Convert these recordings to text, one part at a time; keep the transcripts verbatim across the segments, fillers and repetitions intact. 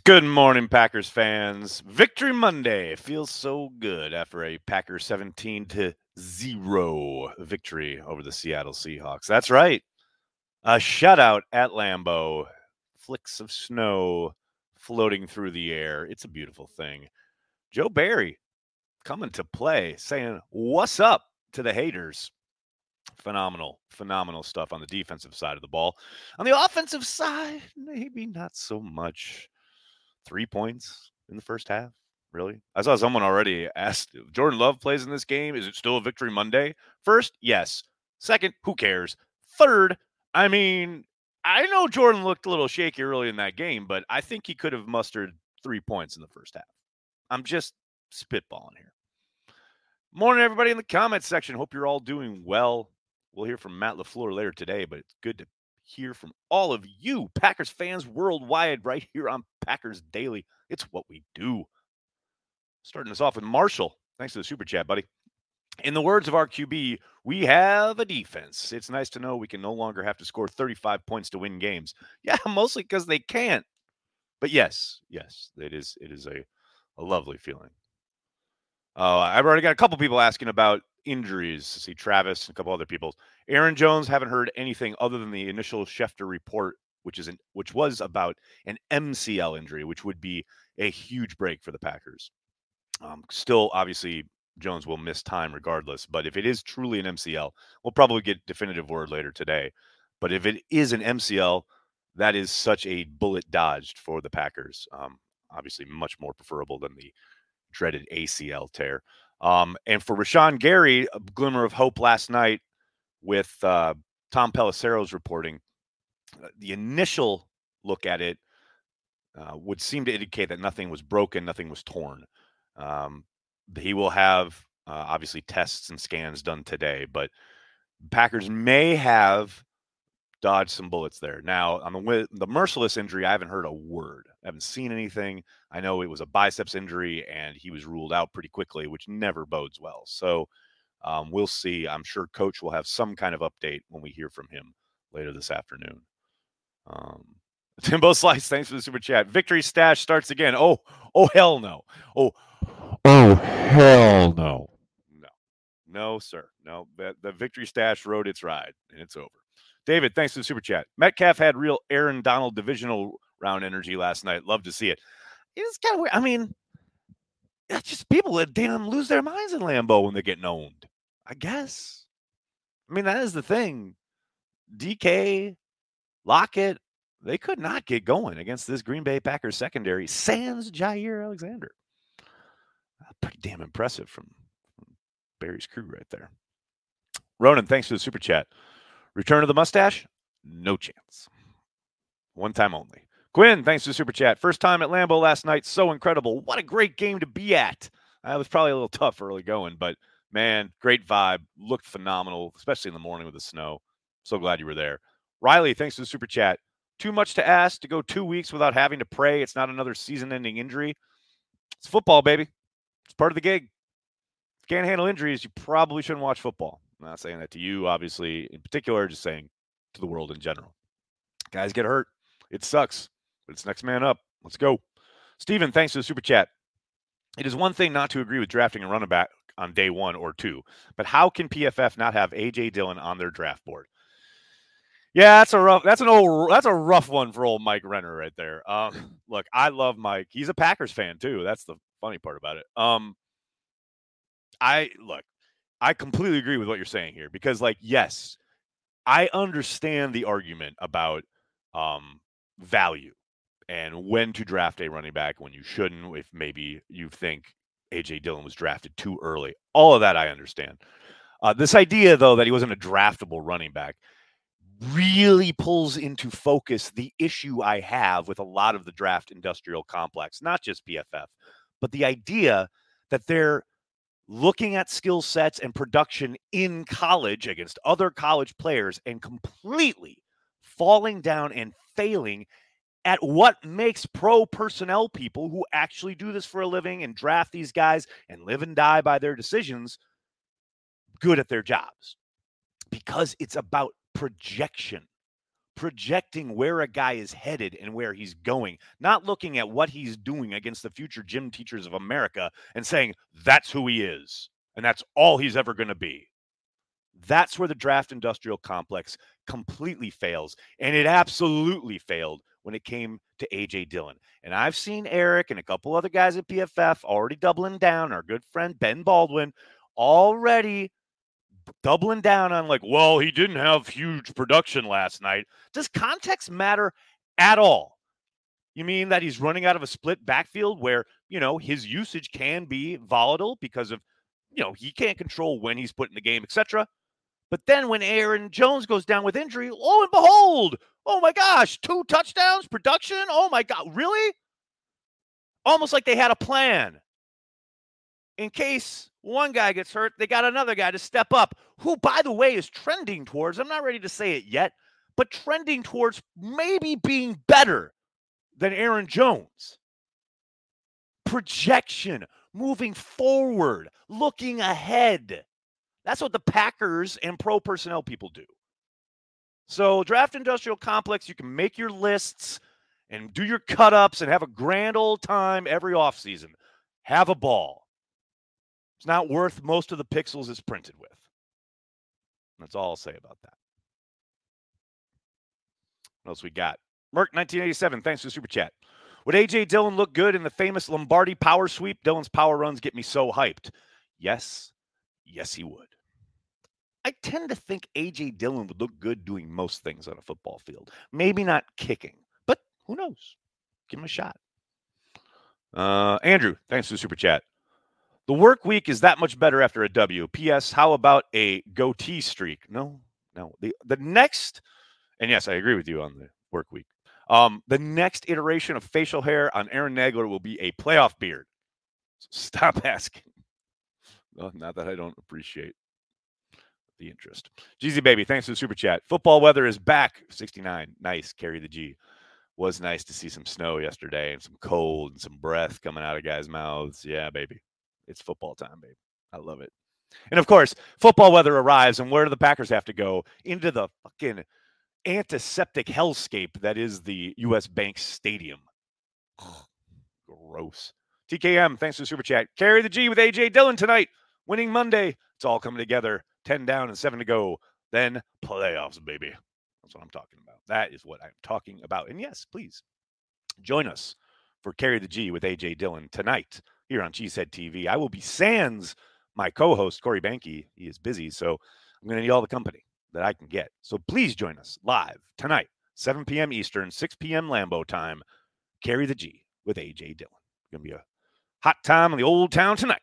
Good morning, Packers fans. Victory Monday feels so good after a Packers seventeen to zero victory over the Seattle Seahawks. That's right. A shutout at Lambeau. Flicks of snow floating through the air. It's a beautiful thing. Joe Barry coming to play, saying, "What's up?" to the haters. Phenomenal, phenomenal stuff on the defensive side of the ball. On the offensive side, maybe not so much. Three points in the first half? Really? I saw someone already asked, Jordan Love plays in this game. Is it still a Victory Monday? First, yes. Second, who cares? Third, I mean, I know Jordan looked a little shaky early in that game, but I think he could have mustered three points in the first half. I'm just spitballing here. Morning, everybody in the comments section. Hope you're all doing well. We'll hear from Matt LaFleur later today, but it's good to hear from all of you Packers fans worldwide right here on Packers Daily. It's what we do. Starting us off with Marshall. Thanks to the super chat, buddy. In the words of our Q B, we have a defense. It's nice to know we can no longer have to score thirty-five points to win games. Yeah, mostly because they can't. But yes, yes, it is it is a, a lovely feeling. Uh, I've already got a couple people asking about injuries. See, Travis and a couple other people. Aaron Jones, haven't heard anything other than the initial Schefter report, which is an, which was about an M C L injury, which would be a huge break for the Packers. Um, still, obviously, Jones will miss time regardless. But if it is truly an M C L, we'll probably get definitive word later today. But if it is an M C L, that is such a bullet dodged for the Packers. Um, obviously, much more preferable than the dreaded A C L tear. Um, and for Rashawn Gary, a glimmer of hope last night with uh, Tom Pelissero's reporting. Uh, the initial look at it uh, would seem to indicate that nothing was broken, nothing was torn. Um, he will have uh, obviously tests and scans done today, but Packers may have dodged some bullets there. Now, on the the Mercilus injury, I haven't heard a word. I haven't seen anything. I know it was a biceps injury, and he was ruled out pretty quickly, which never bodes well. So um, we'll see. I'm sure Coach will have some kind of update when we hear from him later this afternoon. Um, Timbo Slice, thanks for the super chat. Victory stash starts again. Oh, oh hell no. Oh, oh hell no. No, no, sir. No, the, the victory stash rode its ride, and it's over. David, thanks for the super chat. Metcalf had real Aaron Donald divisional round energy last night. Love to see it. It's kind of weird. I mean, it's just people that damn lose their minds in Lambeau when they get owned. I guess. I mean, that is the thing. D K, Lockett, they could not get going against this Green Bay Packers secondary, sans Jair Alexander. Pretty damn impressive from, from Barry's crew right there. Ronan, thanks for the super chat. Return of the mustache? No chance. One time only. Quinn, thanks for the super chat. First time at Lambeau last night. So incredible. What a great game to be at. Uh, it was probably a little tough early going, but man, great vibe. Looked phenomenal, especially in the morning with the snow. So glad you were there. Riley, thanks for the super chat. Too much to ask to go two weeks without having to pray. It's not another season-ending injury. It's football, baby. It's part of the gig. If you can't handle injuries, you probably shouldn't watch football. I'm not saying that to you, obviously, in particular, just saying to the world in general. Guys get hurt. It sucks, but it's next man up. Let's go. Steven, thanks for the super chat. It is one thing not to agree with drafting a running back on day one or two, but how can P F F not have A J Dillon on their draft board? Yeah, that's a rough. That's an old. That's a rough one for old Mike Renner right there. Um, look, I love Mike. He's a Packers fan too. That's the funny part about it. Um, I look. I completely agree with what you're saying here because, like, yes, I understand the argument about um, value and when to draft a running back, when you shouldn't, if maybe you think A J Dillon was drafted too early. All of that I understand. Uh, this idea, though, that he wasn't a draftable running back really pulls into focus the issue I have with a lot of the draft industrial complex, not just P F F, but the idea that they're looking at skill sets and production in college against other college players and completely falling down and failing at what makes pro personnel people who actually do this for a living and draft these guys and live and die by their decisions good at their jobs. Because it's about projection. projecting where a guy is headed and where he's going, not looking at what he's doing against the future gym teachers of America and saying, that's who he is, and that's all he's ever going to be. That's where the draft industrial complex completely fails, and it absolutely failed when it came to A J Dillon. And I've seen Eric and a couple other guys at P F F already doubling down, our good friend Ben Baldwin, already doubling down on like, well, he didn't have huge production last night. Does context matter at all? You mean that he's running out of a split backfield where, you know, his usage can be volatile because of, you know, he can't control when he's put in the game, et cetera. But then when Aaron Jones goes down with injury, lo and behold, oh my gosh, two touchdowns, production. Oh my God, really? Almost like they had a plan. In case one guy gets hurt, they got another guy to step up, who, by the way, is trending towards, I'm not ready to say it yet, but trending towards maybe being better than Aaron Jones. Projection, moving forward, looking ahead. That's what the Packers and pro personnel people do. So draft industrial complex, you can make your lists and do your cut-ups and have a grand old time every offseason. Have a ball. It's not worth most of the pixels it's printed with. That's all I'll say about that. What else we got? Merc nineteen eighty-seven, thanks for the super chat. Would A J Dillon look good in the famous Lombardi power sweep? Dillon's power runs get me so hyped. Yes. Yes, he would. I tend to think A J Dillon would look good doing most things on a football field. Maybe not kicking, but who knows? Give him a shot. Uh, Andrew, thanks for the super chat. The work week is that much better after a W. P S. How about a goatee streak? No, no. The the next, and yes, I agree with you on the work week. Um, the next iteration of facial hair on Aaron Nagler will be a playoff beard. So stop asking. Well, not that I don't appreciate the interest. Jeezy Baby, thanks for the super chat. Football weather is back. sixty-nine. Nice. Carry the G. Was nice to see some snow yesterday and some cold and some breath coming out of guys' mouths. Yeah, baby. It's football time, baby. I love it. And, of course, football weather arrives, and where do the Packers have to go? Into the fucking antiseptic hellscape that is the U S Bank Stadium. Ugh, gross. T K M, thanks for the super chat. Carry the G with A J Dillon tonight. Winning Monday. It's all coming together. ten down and seven to go. Then playoffs, baby. That's what I'm talking about. That is what I'm talking about. And, yes, please join us for Carry the G with A J Dillon tonight here on Cheesehead T V. I will be sans my co-host, Corey Banke. He is busy, so I'm going to need all the company that I can get. So please join us live tonight, seven p.m. Eastern, six p.m. Lambeau time. Carry the G with A J Dillon. Going to be a hot time in the old town tonight.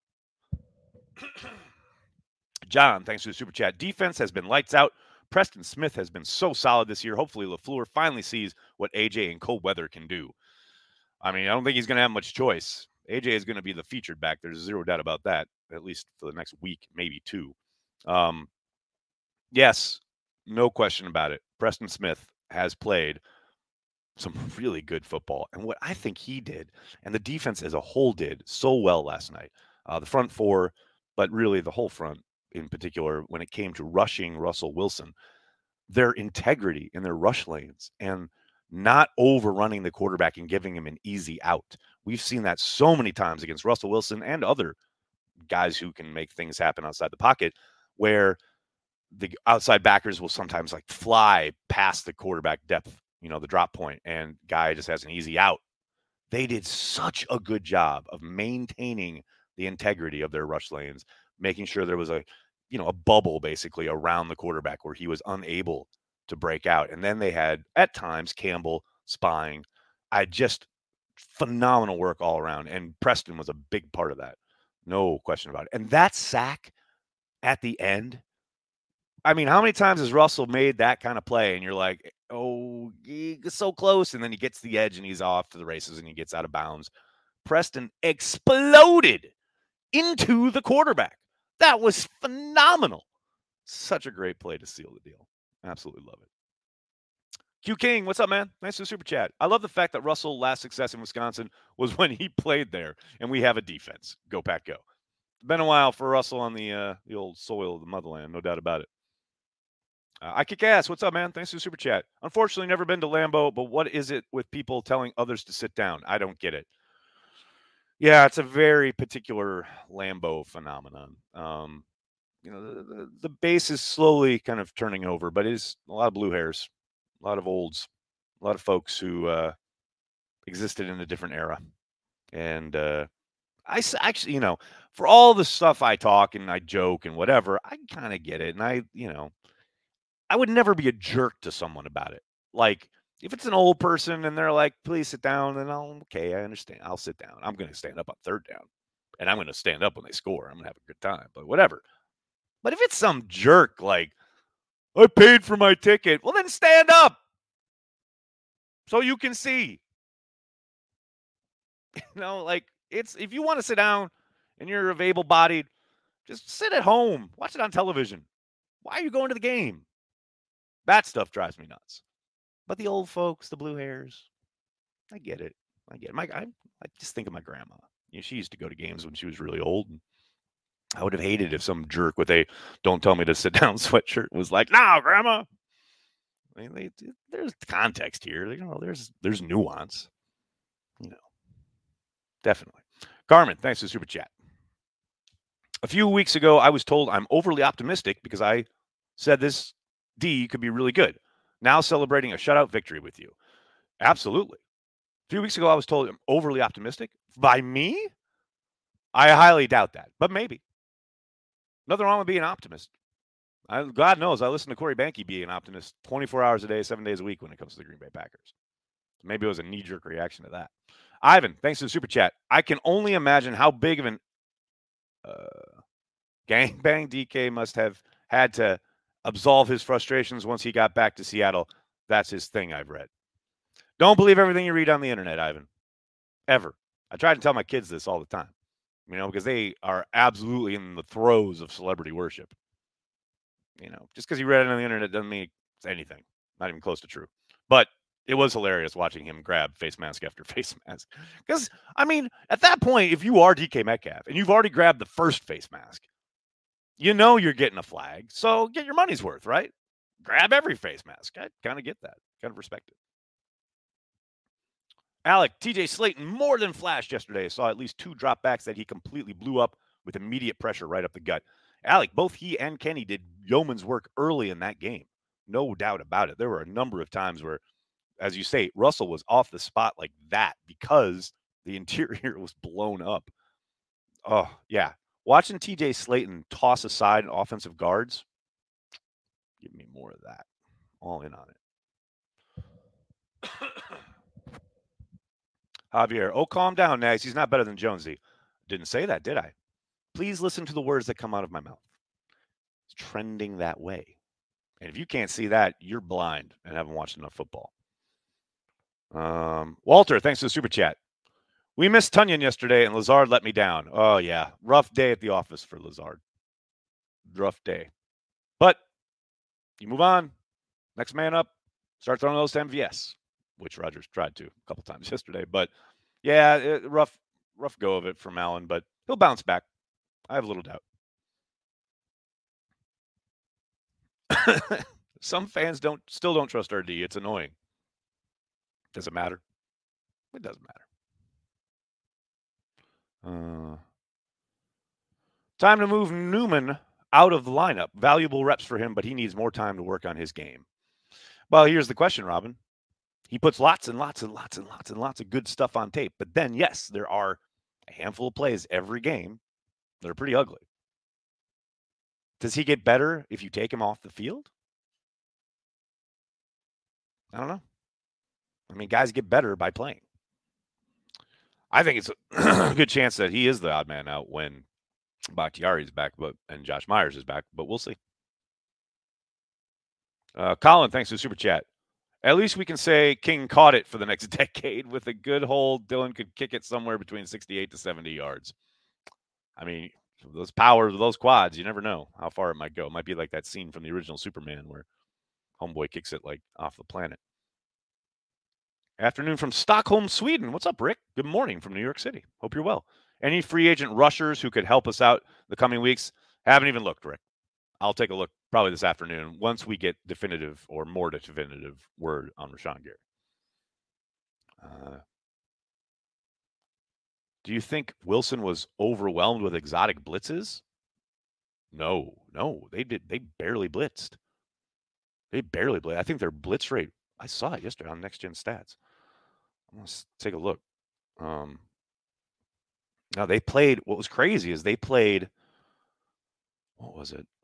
John, thanks for the super chat. Defense has been lights out. Preston Smith has been so solid this year. Hopefully LaFleur finally sees what A J and cold weather can do. I mean, I don't think he's going to have much choice. A J is going to be the featured back. There's zero doubt about that, at least for the next week, maybe two. Um, yes, no question about it. Preston Smith has played some really good football. And what I think he did, and the defense as a whole did so well last night, uh, the front four, but really the whole front in particular, when it came to rushing Russell Wilson, their integrity in their rush lanes and not overrunning the quarterback and giving him an easy out. We've seen that so many times against Russell Wilson and other guys who can make things happen outside the pocket, where the outside backers will sometimes like fly past the quarterback depth, you know, the drop point, and guy just has an easy out. They did such a good job of maintaining the integrity of their rush lanes, making sure there was a, you know, a bubble basically around the quarterback where he was unable to break out. And then they had at times Campbell spying. I just phenomenal work all around. And Preston was a big part of that. No question about it. And that sack at the end, I mean, how many times has Russell made that kind of play and you're like, oh, he's so close, and then he gets the edge and he's off to the races and he gets out of bounds. Preston exploded into the quarterback. That was phenomenal. Such a great play to seal the deal. Absolutely love it. Q King, what's up, man? Nice to super chat. I love the fact that Russell's last success in Wisconsin was when he played there, and we have a defense. Go Pack, go. It's been a while for Russell on the uh, the old soil of the motherland, no doubt about it. Uh, I kick ass. What's up, man? Thanks for the super chat. Unfortunately, never been to Lambeau, but what is it with people telling others to sit down? I don't get it. Yeah, it's a very particular Lambeau phenomenon. Um, you know, the, the, the base is slowly kind of turning over, but it is a lot of blue hairs, a lot of olds, a lot of folks who uh, existed in a different era. And uh, I s- actually, you know, for all the stuff I talk and I joke and whatever, I kind of get it. And I, you know, I would never be a jerk to someone about it. Like, if it's an old person and they're like, please sit down, then I'll, okay, I understand. I'll sit down. I'm going to stand up on third down. And I'm going to stand up when they score. I'm going to have a good time, but whatever. But if it's some jerk like, I paid for my ticket, well, then stand up so you can see. You know, like, it's if you want to sit down and you're of able bodied, just sit at home. Watch it on television. Why are you going to the game? That stuff drives me nuts. But the old folks, the blue hairs, I get it. I get it. My, I, I just think of my grandma. You know, she used to go to games when she was really old. And I would have hated if some jerk with a "don't tell me to sit down" sweatshirt was like, "No, grandma." I mean, they, there's context here. You know, there's there's nuance. You know, definitely. Carmen, thanks for the super chat. A few weeks ago, I was told I'm overly optimistic because I said this D could be really good. Now celebrating a shutout victory with you. Absolutely. A few weeks ago, I was told I'm overly optimistic. By me? I highly doubt that, but maybe. Nothing wrong with being an optimist. I, God knows I listen to Corey Banke be an optimist twenty-four hours a day, seven days a week when it comes to the Green Bay Packers. Maybe it was a knee-jerk reaction to that. Ivan, thanks for the super chat. I can only imagine how big of an uh, gangbang D K must have had to absolve his frustrations once he got back to Seattle. That's his thing, I've read. Don't believe everything you read on the internet, Ivan. Ever. I try to tell my kids this all the time, you know, because they are absolutely in the throes of celebrity worship. You know, just because you read it on the internet doesn't mean it's anything. Not even close to true. But it was hilarious watching him grab face mask after face mask. Because, I mean, at that point, if you are D K Metcalf and you've already grabbed the first face mask, you know you're getting a flag. So get your money's worth, right? Grab every face mask. I kind of get that. Kind of respect it. Alec, T J Slayton more than flashed yesterday. Saw at least two dropbacks that he completely blew up with immediate pressure right up the gut. Alec, both he and Kenny did yeoman's work early in that game. No doubt about it. There were a number of times where, as you say, Russell was off the spot like that because the interior was blown up. Oh, yeah. Watching T J Slayton toss aside offensive guards, give me more of that. All in on it. Javier, oh, calm down, Nags. He's not better than Jonesy. Didn't say that, did I? Please listen to the words that come out of my mouth. It's trending that way. And if you can't see that, you're blind and haven't watched enough football. Um, Walter, thanks for the super chat. We missed Tunyon yesterday, and Lazard let me down. Oh, yeah. Rough day at the office for Lazard. Rough day. But you move on. Next man up. Start throwing those to M V S, which Rodgers tried to a couple times yesterday. But, yeah, it, rough rough go of it from Allen, but he'll bounce back. I have little doubt. Some fans don't still don't trust R D. It's annoying. Does it matter? It doesn't matter. Uh, time to move Newman out of the lineup. Valuable reps for him, but he needs more time to work on his game. Well, here's the question, Robin. He puts lots and lots and lots and lots and lots of good stuff on tape. But then, yes, there are a handful of plays every game that are pretty ugly. Does he get better if you take him off the field? I don't know. I mean, guys get better by playing. I think it's a good chance that he is the odd man out when Bakhtiari is back, but and Josh Myers is back, but we'll see. Uh, Colin, thanks for the super chat. At least we can say King caught it for the next decade. With a good hold, Dylan could kick it somewhere between sixty-eight to seventy yards. I mean, those powers, those quads, you never know how far it might go. It might be like that scene from the original Superman where Homeboy kicks it like off the planet. Afternoon from Stockholm, Sweden. What's up, Rick? Good morning from New York City. Hope you're well. Any free agent rushers who could help us out the coming weeks? Haven't even looked, Rick. I'll take a look probably this afternoon once we get definitive or more definitive word on Rashawn Gary. Uh, do you think Wilson was overwhelmed with exotic blitzes? No, no, they did. They barely blitzed. They barely blitzed. I think their blitz rate, I saw it yesterday on Next Gen Stats. Let's take a look. Um, now they played, what was crazy is they played, what was it?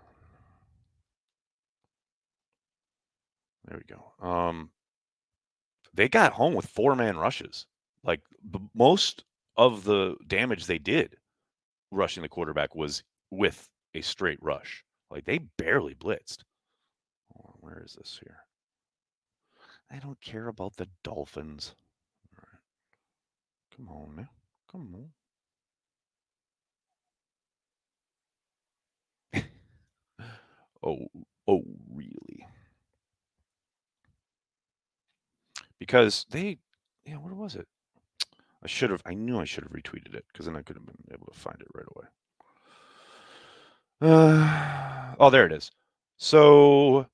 There we go. Um, they got home with four-man rushes. Like b- most of the damage they did rushing the quarterback was with a straight rush. Like they barely blitzed. Oh, where is this here? I don't care about the Dolphins. All right. Come on, man. Come on. oh, oh, really? Because they, yeah, where was it? I should have, I knew I should have retweeted it because then I could have been able to find it right away. Uh, oh, there it is. So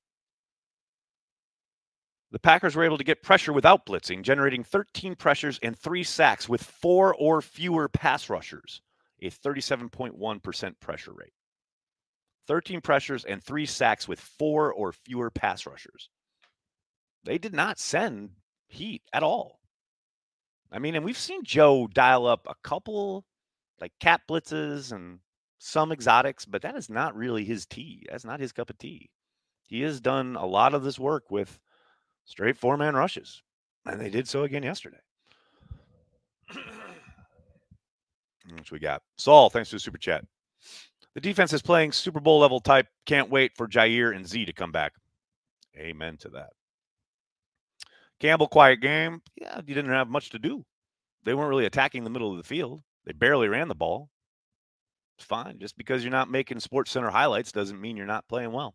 the Packers were able to get pressure without blitzing, generating thirteen pressures and three sacks with four or fewer pass rushers, a thirty-seven point one percent pressure rate. thirteen pressures and three sacks with four or fewer pass rushers. They did not send heat at all. I mean, and we've seen Joe dial up a couple like cat blitzes and some exotics, but that is not really his tea. That's not his cup of tea. He has done a lot of this work with straight four-man rushes, and they did so again yesterday. Which we got. Saul, thanks for the super chat. The defense is playing Super Bowl level type. Can't wait for Jair and Z to come back. Amen to that. Campbell, quiet game. Yeah, you didn't have much to do. They weren't really attacking the middle of the field. They barely ran the ball. It's fine. Just because you're not making Sports Center highlights doesn't mean you're not playing well.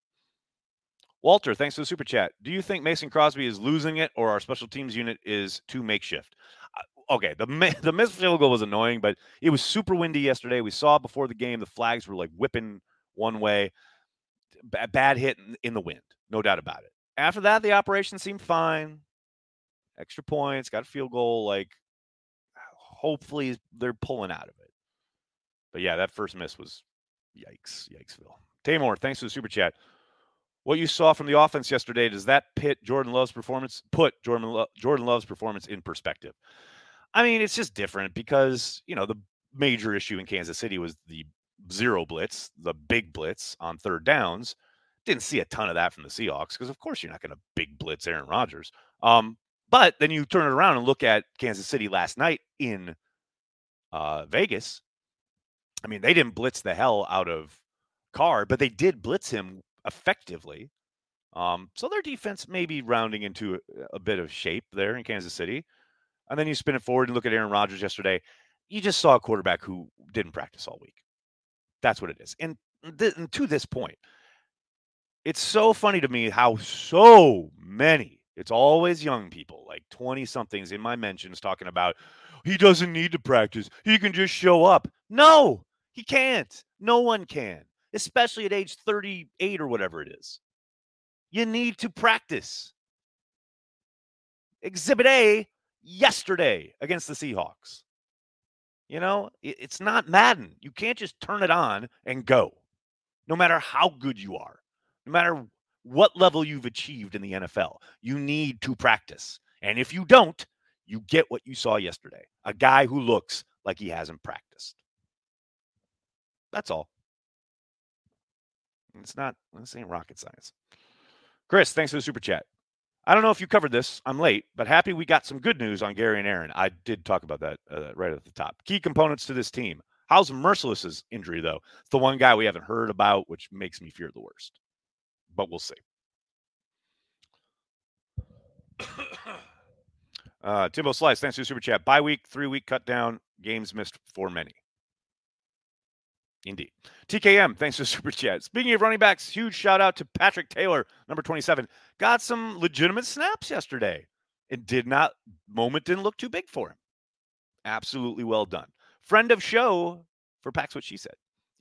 Walter, thanks for the super chat. Do you think Mason Crosby is losing it or our special teams unit is too makeshift? Uh, okay, the the missed field goal was annoying, but it was super windy yesterday. We saw before the game the flags were like whipping one way. B- bad hit in, in the wind, no doubt about it. After that, the operation seemed fine. Extra points, got a field goal. Like, hopefully they're pulling out of it. But yeah, that first miss was yikes, yikesville. Tamor, thanks for the super chat. What you saw from the offense yesterday, does that pit Jordan Love's performance, put Jordan, Lo- Jordan Love's performance in perspective? I mean, it's just different because, you know, the major issue in Kansas City was the zero blitz, the big blitz on third downs. Didn't see a ton of that from the Seahawks because, of course, you're not going to big blitz Aaron Rodgers. Um, but then you turn it around and look at Kansas City last night in uh, Vegas. I mean, they didn't blitz the hell out of Carr, but they did blitz him effectively. Um, so their defense may be rounding into a, a bit of shape there in Kansas City. And then you spin it forward and look at Aaron Rodgers yesterday. You just saw a quarterback who didn't practice all week. That's what it is. And, th- and to this point, it's so funny to me how so many, it's always young people, like twenty-somethings in my mentions talking about, he doesn't need to practice. He can just show up. No, he can't. No one can, especially at age thirty-eight or whatever it is. You need to practice. Exhibit A yesterday against the Seahawks. You know, it's not Madden. You can't just turn it on and go, no matter how good you are, no matter what level you've achieved in the N F L. You need to practice. And if you don't, you get what you saw yesterday, a guy who looks like he hasn't practiced. That's all. It's not, this ain't rocket science. Chris, thanks for the super chat. I don't know if you covered this. I'm late, but happy we got some good news on Gary and Aaron. I did talk about that uh, right at the top. Key components to this team. How's Merciless's injury, though? It's the one guy we haven't heard about, which makes me fear the worst. But we'll see. uh, Timbo Slice, thanks for the super chat. Bye week, three week cut down. Games missed for many. Indeed. T K M, thanks for the super chat. Speaking of running backs, huge shout out to Patrick Taylor, number twenty-seven. Got some legitimate snaps yesterday. It did not, moment didn't look too big for him. Absolutely well done. Friend of show for Pack's What She Said.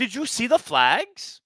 Did you see the flags?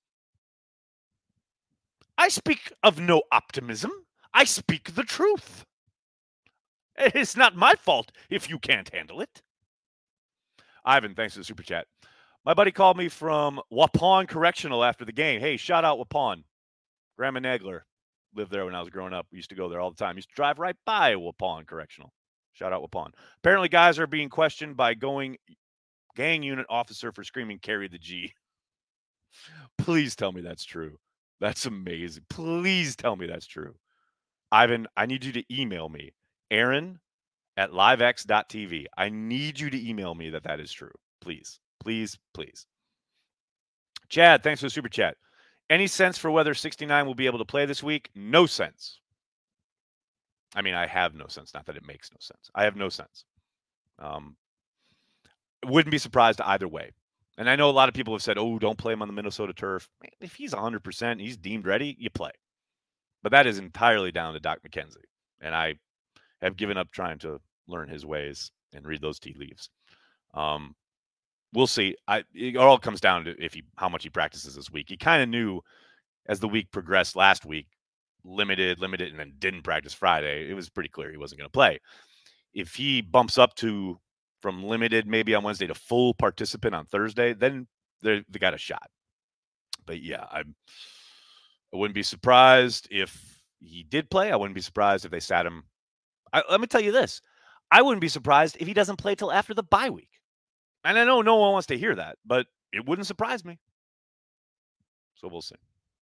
I speak of no optimism. I speak the truth. It's not my fault if you can't handle it. Ivan, thanks for the super chat. My buddy called me from Waupun Correctional after the game. Hey, shout out Waupun. Grandma Nagler lived there when I was growing up. We used to go there all the time. Used to drive right by Waupun Correctional. Shout out Waupun. Apparently, guys are being questioned by going gang unit officer for screaming, carry the G. Please tell me that's true. That's amazing. Please tell me that's true. Ivan, I need you to email me, Aaron at livex dot t v. I need you to email me that that is true. Please, please, please. Chad, thanks for the super chat. Any sense for whether sixty-nine will be able to play this week? No sense. I mean, I have no sense. Not that it makes no sense. I have no sense. Um, wouldn't be surprised either way. And I know a lot of people have said, oh, don't play him on the Minnesota turf. If he's one hundred percent, he's deemed ready, you play. But that is entirely down to Doc McKenzie. And I have given up trying to learn his ways and read those tea leaves. Um, we'll see. I, it all comes down to if he how much he practices this week. He kind of knew as the week progressed last week, limited, limited, and then didn't practice Friday. It was pretty clear he wasn't going to play. If he bumps up to from limited maybe on Wednesday to full participant on Thursday, then they they got a shot. But yeah, I'm, I wouldn't be surprised if he did play. I wouldn't be surprised if they sat him. I, let me tell you this. I wouldn't be surprised if he doesn't play till after the bye week. And I know no one wants to hear that, but it wouldn't surprise me. So we'll see.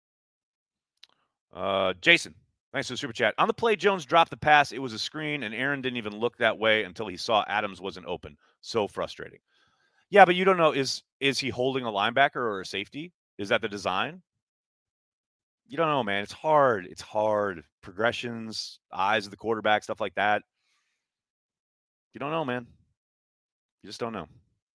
Uh, Jason, thanks for the super chat. On the play, Jones dropped the pass. It was a screen, and Aaron didn't even look that way until he saw Adams wasn't open. So frustrating. Yeah, but you don't know, is is he holding a linebacker or a safety? Is that the design? You don't know, man. It's hard. It's hard. Progressions, eyes of the quarterback, stuff like that. You don't know, man. You just don't know.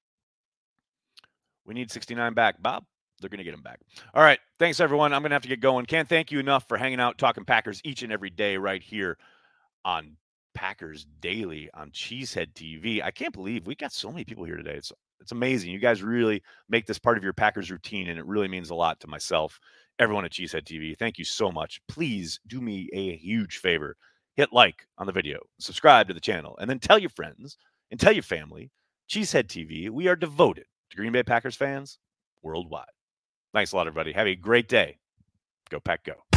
We need sixty-nine back. Bob, they're going to get him back. All right. Thanks, everyone. I'm going to have to get going. Can't thank you enough for hanging out, talking Packers each and every day right here on Packers Daily on Cheesehead T V. I can't believe we got so many people here today. It's it's amazing. You guys really make this part of your Packers routine, and it really means a lot to myself, everyone at Cheesehead T V. Thank you so much. Please do me a huge favor. Hit like on the video, subscribe to the channel, and then tell your friends and tell your family. Cheesehead T V, we are devoted to Green Bay Packers fans worldwide. Thanks a lot, everybody. Have a great day. Go Pack Go.